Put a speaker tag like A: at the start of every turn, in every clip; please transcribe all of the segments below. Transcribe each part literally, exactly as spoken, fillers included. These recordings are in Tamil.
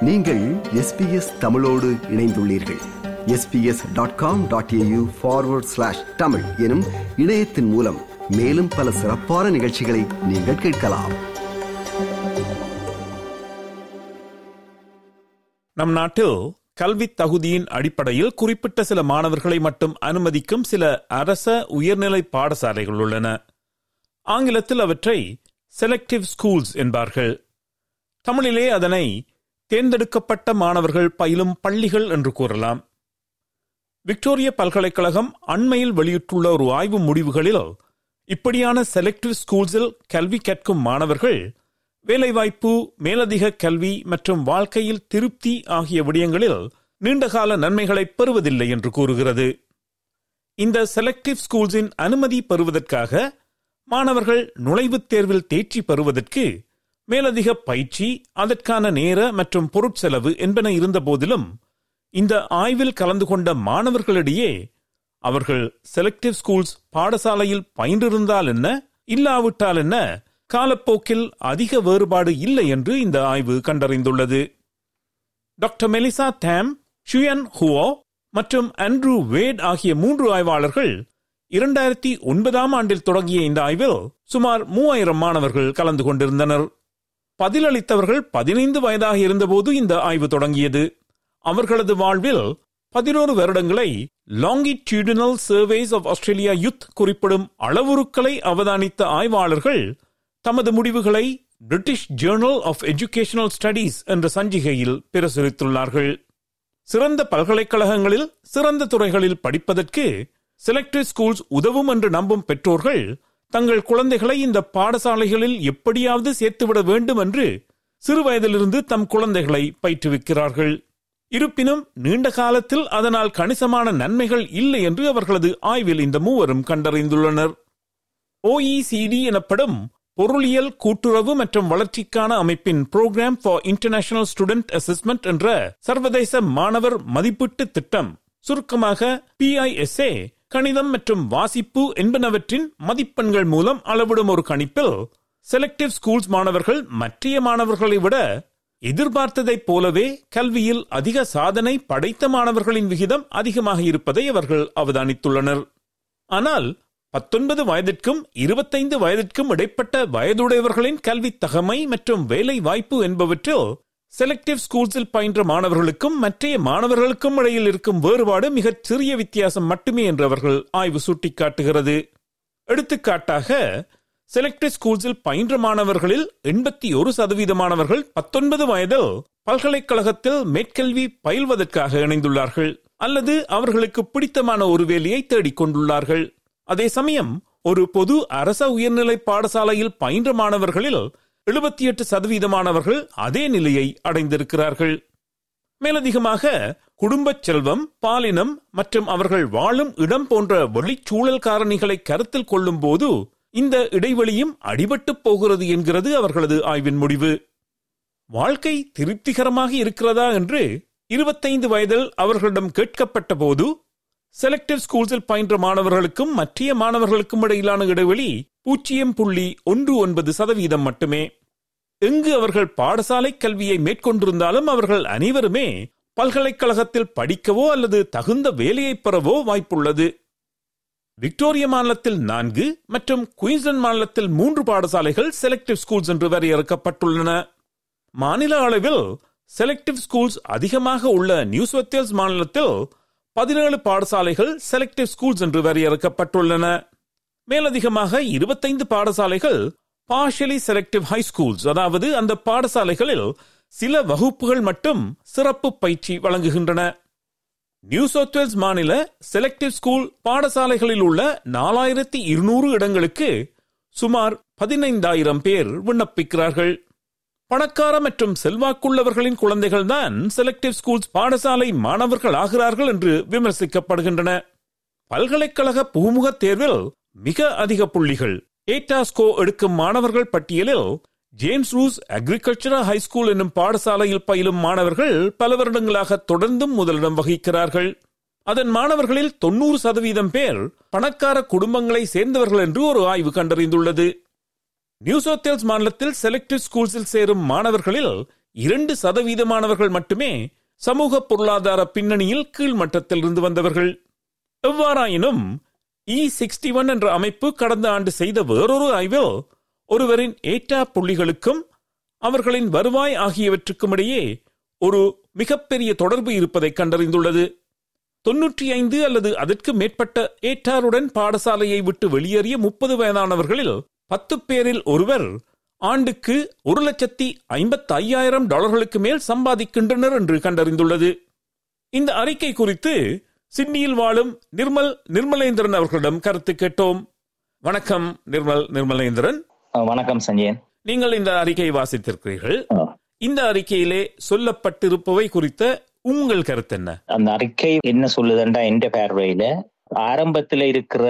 A: நீங்கள் எஸ் பி எஸ் தமிழோடு இணைந்துள்ளீர்கள். S B S dot com dot A U forward slash Tamil எனும் இணையத்தின் மூலம் மேலும் பல சிறப்பான நிகழ்ச்சிகளை நீங்கள் கேட்கலாம்.
B: நம் நாட்டில் கல்வி தகுதியின் அடிப்படையில் குறிப்பிட்ட சில மாணவர்களை மட்டும் அனுமதிக்கும் சில அரச உயர்நிலை பாடசாலைகள் உள்ளன. ஆங்கிலத்தில் அவற்றை செலக்டிவ் ஸ்கூல்ஸ் என்பார்கள். தமிழிலே அதனை தேர்ந்தெடுக்கப்பட்ட மாணவர்கள் பயிலும் பள்ளிகள் என்று கூறலாம். விக்டோரிய பல்கலைக்கழகம் அண்மையில் வெளியிட்டுள்ள ஒரு ஆய்வு முடிவுகளில் இப்படியான செலக்டிவ் ஸ்கூல்ஸில் கல்வி கற்கும் மாணவர்கள் வேலைவாய்ப்பு, மேலதிக கல்வி மற்றும் வாழ்க்கையில் திருப்தி ஆகிய விடயங்களில் நீண்டகால நன்மைகளை பெறுவதில்லை என்று கூறுகிறது. இந்த செலக்டிவ் ஸ்கூல்ஸின் அனுமதி பெறுவதற்காக மாணவர்கள் நுழைவுத் தேர்வில் தேர்ச்சி பெறுவதற்கு மேலதிக பயிற்சி, அதற்கான நேர மற்றும் பொருட்செலவு என்பன இருந்த போதிலும் இந்த ஆய்வில் கலந்து கொண்ட மாணவர்களிடையே அவர்கள் செலக்டிவ் ஸ்கூல்ஸ் பாடசாலையில் பயின்றிருந்தால் என்ன, இல்லாவிட்டால் என்ன, காலப்போக்கில் அதிக வேறுபாடு இல்லை என்று இந்த ஆய்வு கண்டறிந்துள்ளது. டாக்டர் மெலிசா தாம், ஷுயன் ஹுவோ மற்றும் ஆண்ட்ரூ வேட் ஆகிய மூன்று ஆய்வாளர்கள் இரண்டாயிரத்தி ஒன்பதாம் ஆண்டில் தொடங்கிய இந்த ஆய்வில் சுமார் மூவாயிரம் மாணவர்கள் கலந்து கொண்டிருந்தனர். பதிலளித்தவர்கள் பதினைந்து வயதாக இருந்தபோது இந்த ஆய்வு தொடங்கியது. அவர்களது வாழ்வில் பதினோரு வருடங்களை longitudinal surveys of Australia youth குறிப்பிடும் அளவுருக்களை அவதானித்த ஆய்வாளர்கள் தமது முடிவுகளை British journal of educational studies என்ற சஞ்சிகையில் பிரசுரித்துள்ளார்கள். சிறந்த பல்கலைக்கழகங்களில் சிறந்த துறைகளில் படிப்பதற்கு செலக்டிவ் ஸ்கூல்ஸ் உதவும் என்று நம்பும் பெற்றோர்கள் தங்கள் குழந்தைகளை இந்த பாடசாலைகளில் எப்படியாவது சேர்த்துவிட வேண்டும் என்று சிறு வயதிலிருந்து தம் குழந்தைகளை பயிற்றுவிக்கிறார்கள். இருப்பினும் நீண்ட காலத்தில் அதனால் கணிசமான நன்மைகள் இல்லை என்று அவர்களது ஆய்வில் இந்த மூவரும் கண்டறிந்துள்ளனர். ஓ இ சி டி எனப்படும் பொருளியல் கூட்டுறவு மற்றும் வளர்ச்சிக்கான அமைப்பின் programme for international student assessment என்ற சர்வதேச மாணவர் மதிப்பீட்டு திட்டம், சுருக்கமாக பி ஐ எஸ் ஏ, கணிதம் மற்றும் வாசிப்பு என்பனவற்றின் மதிப்பெண்கள் மூலம் அளவிடும் ஒரு கணிப்பில் செலக்டிவ் ஸ்கூல்ஸ் மாணவர்கள் மற்ற மாணவர்களை விட எதிர்பார்த்ததை போலவே கல்வியில் அதிக சாதனை படைத்த மாணவர்களின் விகிதம் அதிகமாக இருப்பதை அவர்கள் அவதானித்துள்ளனர். ஆனால் பத்தொன்பது வயதிற்கும் இருபத்தைந்து வயதிற்கும் இடைப்பட்ட வயதுடையவர்களின் கல்வி தகமை மற்றும் வேலை வாய்ப்பு என்பவற்றில் செலக்டிவ் ஸ்கூல்ஸில் பயின்ற மாணவர்களுக்கும் மற்ற மாணவர்களுக்கும் இடையில் இருக்கும் வேறுபாடு மிகச் சிறிய வித்தியாசம் மட்டுமே என்று அவர்கள் ஆய்வு சுட்டிக்காட்டுகிறது. எடுத்துக்காட்டாக, செலக்டிவ் ஸ்கூல்ஸில் பயின்ற மாணவர்களில் எண்பத்தி ஒரு சதவீத மாணவர்கள் பத்தொன்பது வயதில் பல்கலைக்கழகத்தில் மேற்கல்வி பயில்வதற்காக இணைந்துள்ளார்கள் அல்லது அவர்களுக்கு பிடித்தமான ஒரு வேலையை தேடிக்கொண்டுள்ளார்கள். அதே சமயம் ஒரு பொது அரச உயர்நிலை பாடசாலையில் பயின்ற மாணவர்களில் எழுபத்தி எட்டு சதவீதமானவர்கள் அதே நிலையை அடைந்திருக்கிறார்கள். மேலதிகமாக குடும்ப செல்வம், பாலினம் மற்றும் அவர்கள் வாழும் இடம் போன்ற வெளிச்சூழல் காரணிகளை கருத்தில் கொள்ளும் போது இந்த இடைவெளியும் அடிபட்டு போகிறது என்கிறது அவர்களது ஆய்வின் முடிவு. வாழ்க்கை திருப்திகரமாக இருக்கிறதா என்று இருபத்தைந்து வயதில் அவர்களிடம் கேட்கப்பட்ட போது செலக்டிவ் ஸ்கூல்ஸில் பயின்ற மாணவர்களுக்கும் மற்ற மாணவர்களுக்கும் இடையிலான இடைவெளி பூஜ்ஜியம் புள்ளி ஒன்று ஒன்பது சதவீதம் மட்டுமே. எங்கு அவர்கள் பாடசாலை கல்வியை மேற்கொண்டிருந்தாலும் அவர்கள் அனைவருமே பல்கலைக்கழகத்தில் படிக்கவோ அல்லது தகுந்த வேலையை பெறவோ வாய்ப்புள்ளது. விக்டோரிய மாநிலத்தில் நான்கு மற்றும் குயின்ஸ்லாந்து மாநிலத்தில் மூன்று பாடசாலைகள் செலக்டிவ் ஸ்கூல்ஸ் என்று வரையறுக்கப்பட்டுள்ளன. மாநில அளவில் செலக்டிவ் ஸ்கூல்ஸ் அதிகமாக உள்ள நியூ சவுத் வேல்ஸ் மாநிலத்தில் பதினேழு பாடசாலைகள் செலக்டிவ் ஸ்கூல்ஸ் என்று வரையறுக்கப்பட்டுள்ளன. மேலதிகமாக இருபத்தைந்து பாடசாலைகள் பார்ஷியலி செலக்டிவ் ஹை ஸ்கூல்ஸ், அதாவது அந்த பாடசாலைகளில் சில வகுப்புகள் மட்டும் சிறப்பு பயிற்சி வழங்குகின்றன. நியூ சவுத் வேல்ஸ் மாநில செலக்டிவ் ஸ்கூல் பாடசாலைகளில் உள்ள நாலாயிரத்தி இருநூறு இடங்களுக்கு சுமார் பதினைந்தாயிரம் பேர் விண்ணப்பிக்கிறார்கள். பணக்கார மற்றும் செல்வாக்குள்ளவர்களின் குழந்தைகள் தான் செலக்டிவ் ஸ்கூல்ஸ் பாடசாலை மாணவர்கள் ஆகிறார்கள் என்று விமர்சிக்கப்படுகின்றன. பல்கலைக்கழக புகுமுக தேர்வில் மிக அதிக புள்ளிகள் ஏட்டாஸ்கோ எடுக்கும் மாணவர்கள் பட்டியலில் ஜேம்ஸ் ரூஸ் அக்ரிகல்ச்சரல் ஹைஸ்கூல் என்னும் பாடசாலையில் பயிலும் மாணவர்கள் பல வருடங்களாக தொடர்ந்தும் முதலிடம் வகிக்கிறார்கள். அதன் மாணவர்களில் தொன்னூறு சதவீதம் பேர் பணக்கார குடும்பங்களை சேர்ந்தவர்கள் என்று ஒரு ஆய்வு கண்டறிந்துள்ளது. நியூ சவுத் வேல்ஸ் மாநிலத்தில் செலக்டிவ் ஸ்கூல்ஸில் சேரும் மாணவர்களில் இரண்டு சதவீதமானவர்கள் மட்டுமே சமூக பொருளாதார பின்னணியில் கீழ்மட்டத்தில் இருந்து வந்தவர்கள். எவ்வாறாயினும் இ சிக்ஸ்டி ஒன் என்ற அமைப்பு கடந்த ஆண்டு செய்த வேறொரு ஆய்வில் ஒருவரின் ஏற்றா புள்ளிகளுக்கும் அவர்களின் வருவாய் ஆகியவற்றுக்கும் இடையே ஒரு மிகப்பெரிய தொடர்பு இருப்பதை கண்டறிந்துள்ளது. தொன்னூற்றி ஐந்து அல்லது அதற்கு மேற்பட்ட ஏற்றாருடன் பாடசாலையை விட்டு வெளியேறிய முப்பது வயதானவர்களில் பத்து பேரில் ஒருவர் ஆண்டுக்கு ஒரு லட்சத்தி ஐம்பத்தி ஐயாயிரம் டாலர்களுக்கு மேல் சம்பாதிக்கின்றனர் என்று கண்டறிந்துள்ளது. இந்த அறிக்கை குறித்து சிட்னியில் வாழும் நிர்மல் நிர்மலேந்திரன் அவர்களிடம் கருத்து கேட்டோம். வணக்கம் நிர்மல் நிர்மலேந்திரன்.
C: வணக்கம் சஞ்சயன்.
B: நீங்கள் இந்த அறிக்கையை வாசித்திருக்கிறீர்கள். இந்த அறிக்கையிலே சொல்லப்பட்டிருப்பவை குறித்த உங்கள் கருத்து என்ன?
C: அந்த அறிக்கை என்ன சொல்லுதுன்றா, என்ற பார்வையில ஆரம்பத்தில் இருக்கிற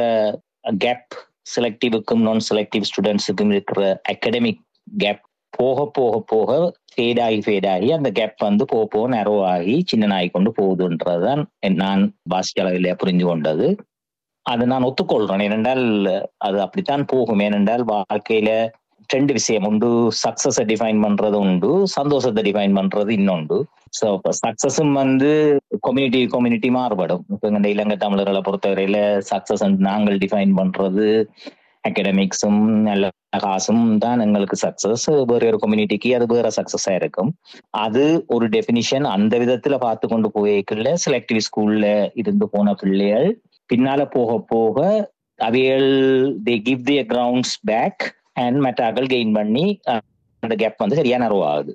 C: கேப், செலக்டிவுக்கும் நான் செலக்டிவ் ஸ்டூடெண்ட்ஸுக்கும் இருக்கிற அகாடமிக் கேப் போக போக போக ஃபேடாகி ஃபேடாகி அந்த கேப் வந்து போக போக நெரோ ஆகி சின்னனாகி கொண்டு போகுதுன்றதுதான் நான் வாசிக்க அளவில் புரிஞ்சு கொண்டது. அதை நான் ஒத்துக்கொள்றேன். ஏனென்றால் அது அப்படித்தான் போகும். ஏனென்றால் வாழ்க்கையில ரெண்டு விஷயம் உண்டு. சக்சஸை டிஃபைன் பண்றது உண்டு, சந்தோஷத்தை டிஃபைன் பண்றது இன்னொன்று. ஸோ சக்சஸும் வந்து கம்யூனிட்டி கம்யூனிட்டி மாறுபடும். இப்போ இந்த இலங்கை தமிழர்களை பொறுத்தவரையில சக்சஸ் நாங்கள் டிஃபைன் பண்றது அகாடமிக்ஸும் நல்ல காசும் தான் எங்களுக்கு சக்சஸ். வேற ஒரு கம்யூனிட்டிக்கு அது வேற சக்சஸா இருக்கும். அது ஒரு டெபினிஷன். அந்த விதத்துல பார்த்து கொண்டு போய்க்குள்ள செலக்டிவ் ஸ்கூல்ல இருந்து போன பிள்ளைகள் பின்னால போக போக அவைகள் they give the grounds back and மெட்டாக்கள் கெயின் பண்ணி அந்த கேப் வந்து சரியா நரோ ஆகுது.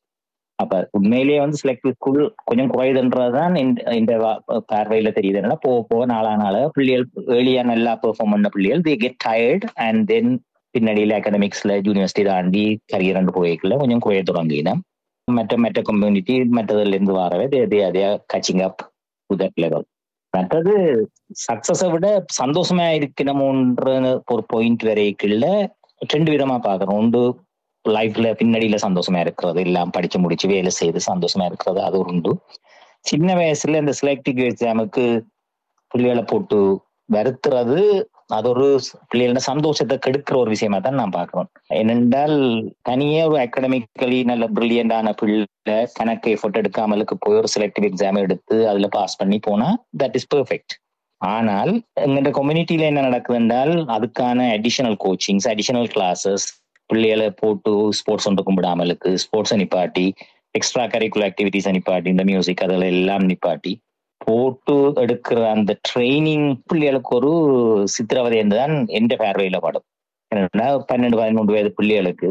C: அப்ப உண்மையிலேயே வந்து செலக்டிவ் ஸ்கூல் கொஞ்சம் குறையுதுன்றதுதான் இந்த பார்வையில தெரியுது. என்னன்னா போக போக நாளா நாள பிள்ளைகள் ஏர்லியா நல்லா பெர்ஃபார்ம் பண்ண பிள்ளைகள் they get tired and then பின்னடியில அகாடமிக்ஸ்ல யூனிவர்சிட்டி தாண்டி கரியர் ரெண்டு போய்க்குள்ள கொஞ்சம் குறைய தொடங்கினா மற்ற மற்ற கம்யூனிட்டி மற்றதுல இருந்து வரவே தே அதே catching up to that level. மற்றது சக்சஸை விட சந்தோஷமா இருக்கணும்ன்ற ஒரு பாயிண்ட் வரைக்குள்ள ரெண்டு விதமா பாக்குறோம். ஒன்று லைஃப்ல பின்னடியில சந்தோஷமா இருக்கிறது, எல்லாம் படிச்சு முடிச்சு வேலை செய்து சந்தோஷமா இருக்கிறது, அது உண்டு. சின்ன வயசுல இந்த செலக்டிவ் எக்ஸாமுக்கு பிள்ளைகளை போட்டு வருத்துறது அது ஒரு பிள்ளைகளோட சந்தோஷத்தை கெடுக்கிற ஒரு விஷயமா தான் நான் பாக்குறேன். ஏனென்றால் தனியே ஒரு அகாடமிக்கலி நல்ல பிரில்லியண்டான பிள்ளை கணக்கு எஃபோர்ட் எடுக்காமலுக்கு போய் ஒரு செலக்டிவ் எக்ஸாம் எடுத்து அதுல பாஸ் பண்ணி போனா தட் இஸ் பெர்ஃபெக்ட். ஆனால் எங்க கம்யூனிட்டியில என்ன நடக்குது என்றால் அதுக்கான அடிஷனல் கோச்சிங்ஸ், அடிஷனல் கிளாஸஸ், பிள்ளைகளை போட்டு ஸ்போர்ட்ஸ் ஒன்று கும்பிடாமலுக்கு ஸ்போர்ட்ஸை நிப்பாட்டி, எக்ஸ்ட்ரா கரிக்குலர் ஆக்டிவிட்டிஸை நிப்பாட்டி, இந்த மியூசிக் அதில் எல்லாம் நிப்பாட்டி போட்டு எடுக்கிற அந்த ட்ரைனிங் பிள்ளைகளுக்கு ஒரு சித்திரவதை என்றுதான் எந்த பார்வையில படும். ஏன்னா பன்னெண்டு பதிமூன்று வயது பிள்ளைகளுக்கு,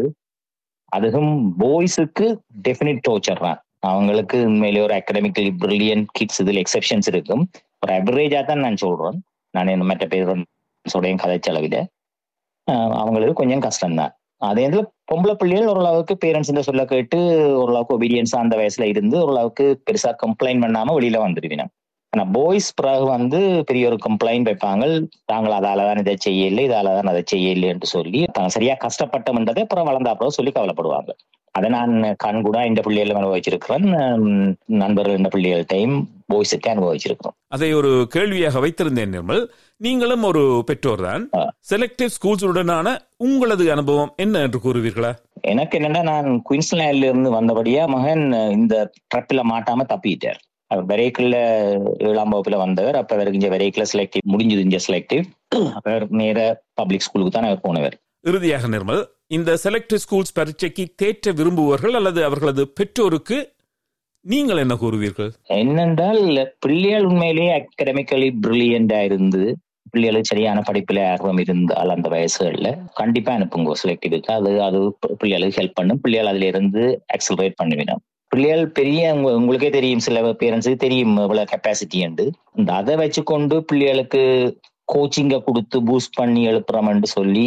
C: அதுவும் பாய்ஸுக்கு டெஃபினிட் டோர்ச்சர் தான். அவங்களுக்கு உண்மையிலேயே ஒரு அகாடமிக்கலி பிரில்லியன்ட் கிட்ஸ் இதில் எக்ஸெப்ஷன்ஸ் இருக்கும். ஒரு அவரேஜா தான் நான் சொல்றேன். நான் என்ன மற்ற பேரோடையும் கதைச்சளவில அவங்களுக்கு கொஞ்சம் கஷ்டம்தான். அதே நேரத்தில் பொம்பளை பிள்ளைகள் ஓரளவுக்கு பேரண்ட்ஸ் இந்த சொல்ல கேட்டு ஓரளவுக்கு ஒபீடியன்ஸா அந்த வயசுல இருந்து ஓரளவுக்கு பெருசா கம்ப்ளைண்ட் பண்ணாம வெளியில வந்துடுவினா. ஆனா பாய்ஸ் பிறகு வந்து பெரிய ஒரு கம்ப்ளைண்ட் வைப்பாங்க, தாங்கள் அதாலதான் இதை செய்யல, இதாலதான் அதை செய்யல என்று சொல்லி தாங்க சரியா கஷ்டப்பட்டோம்ன்றதை அப்புறம் வளர்ந்த அப்புறம் சொல்லி கவலைப்படுவாங்க. அதை நான் கண் கூட இந்த பிள்ளைகள் அனுபவிச்சிருக்கிறேன். நண்பர்கள் இந்த பிள்ளைகள் டைம் பாய்ஸுக்கு அனுபவிச்சிருக்கிறோம்.
B: அதை ஒரு கேள்வியாக வைத்திருந்தேன் நிர்மல். நீங்களும் ஒரு பெற்றோர் தான். செலக்டிவ் ஸ்கூல்ஸுடனான உங்களது அனுபவம் என்ன என்று கூறுவீர்களா?
C: எனக்கு என்னன்னா, நான் குயின்ஸ்லாண்ட்ல இருந்து வந்தபடியா மகன் இந்த ட்ரப்பில மாட்டாம தப்பிட்டார். அவர் வெரைக்கிள் ஏழாம் வகுப்புல வந்தவர். அப்ப அவருக்கு இங்க வெரைக்கிள் செலக்டிவ் முடிஞ்சது. இங்க செலக்டிவ் அவர் நேர பப்ளிக் ஸ்கூலுக்கு தான் அவர் போனவர்.
B: இறுதியாக நிர்மல், இந்த செலக்டிவ் ஸ்கூல்ஸ் பரீட்சைக்கு தேற்ற விரும்புவர்கள் அல்லது அவர்களது பெற்றோருக்கு நீங்கள் என்ன கூறுவீர்கள்?
C: என்னென்றால் பிள்ளைகள் உண்மையிலேயே அகாடமிக்கலி பிரில்லியண்டா இருந்து பிள்ளைகளுக்கு சரியான படிப்புல ஆர்வம் இருந்தால் அந்த வயசுகள்ல கண்டிப்பா அனுப்புங்க செலக்டிவ்க்கு. அது அது பிள்ளைகளுக்கு ஹெல்ப் பண்ணும். பிள்ளைகள் அதுல இருந்து ஆக்சலரேட் பண்ணிவிடும். பிள்ளைகள் பெரிய உங்களுக்கே தெரியும், சில பேரண்ட்ஸுக்கு தெரியும் இவ்வளவு கெப்பாசிட்டி உண்டு. இந்த அதை வச்சுக்கொண்டு பிள்ளைகளுக்கு கோச்சிங்கை கொடுத்து பூஸ்ட் பண்ணி எழுப்புறோம்னு சொல்லி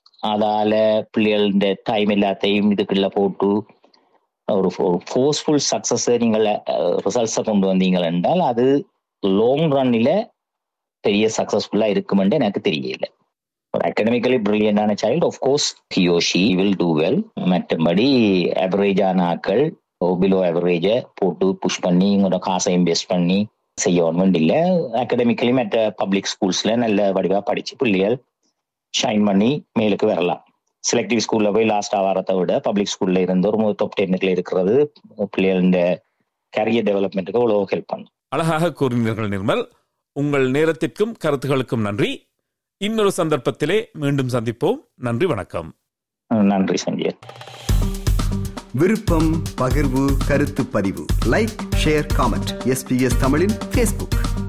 C: அதால பிள்ளைகள டைம் எல்லாத்தையும் இதுக்குள்ள போட்டு ஒரு ஃபோர்ஸ்ஃபுல் சக்சஸ் நீங்கள் ரிசல்ட்ஸை கொண்டு வந்தீங்க என்றால் அது லாங் ரன்னில பெரிய சக்சஸ்ஃபுல்லா இருக்குமென்று எனக்கு தெரியல. ஒரு அகாடமிக்கலி பிரில்லியண்டான child of course he or she will do well. மற்றபடி ஆவரேஜான ஆக்கள் பிலோ ஆவரேஜை போட்டு புஷ் பண்ணி உங்களோட காசை இன்வெஸ்ட் பண்ணி செய்யணும் இல்லை. அகாடமிக்கலி மற்ற பப்ளிக் ஸ்கூல்ஸ்ல நல்ல வடிவா படிச்சு பிள்ளைகள் ஷைன் பண்ணி மேலுக்கு வரலாம். செலக்டிவ் ஸ்கூல்ல போய் லாஸ்ட் ஆவாரத்தை விட பப்ளிக் ஸ்கூல்ல இருந்து ஒரு டாப் டென்னுக்குள்ள இருக்கிறது பிள்ளைகளோட கேரியர் டெவலப்மெண்ட்டுக்கு அவ்வளோ ஹெல்ப் பண்ணும்.
B: அழகாக கூறினீர்கள் நிர்மல். உங்கள் நேரத்திற்கும் கருத்துகளுக்கும் நன்றி. இன்னொரு சந்தர்ப்பத்திலே மீண்டும் சந்திப்போம். நன்றி, வணக்கம்.
C: நன்றி சஞ்சய்.
A: விருப்பம், பகிர்வு, கருத்து பதிவு, லைக், ஷேர், காமெண்ட். எஸ்பிஎஸ் தமிழின் ஃபேஸ்புக்.